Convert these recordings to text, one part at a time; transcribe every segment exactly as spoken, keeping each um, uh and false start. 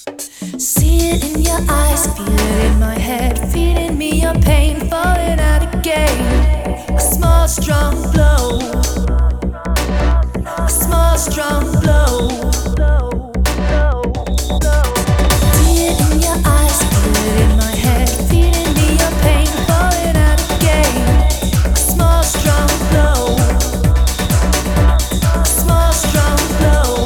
See it in your eyes, feel it in my head, feeding me your pain, falling out again. A small, strong blow. A small, strong blow. See it in your eyes, feel it in my head, feeding me your pain, falling out again. A small, strong blow. A small, strong blow.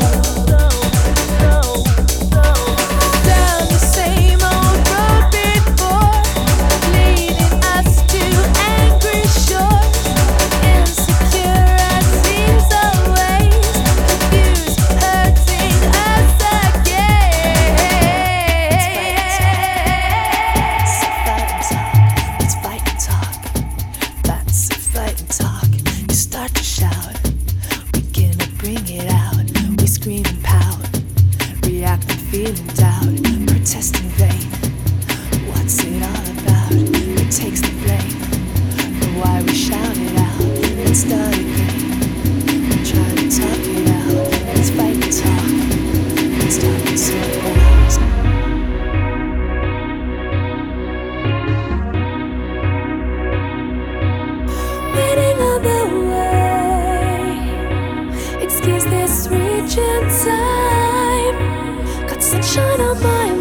Down the same old road before, leading us to angry shores. Insecure as seems always, confused, hurting us again. It's fight and talk. That's a fight and talk. You start to shout, we gonna bring it out. We scream and pout, react and feeling doubt, protest in vain. What's it all about? Who takes the blame for why we shout it out? Let's start again. We're trying to talk it out. Let's fight and talk. Let's talk and sort it out. Waiting on the way. Excuse this reach in time. Got sunshine on my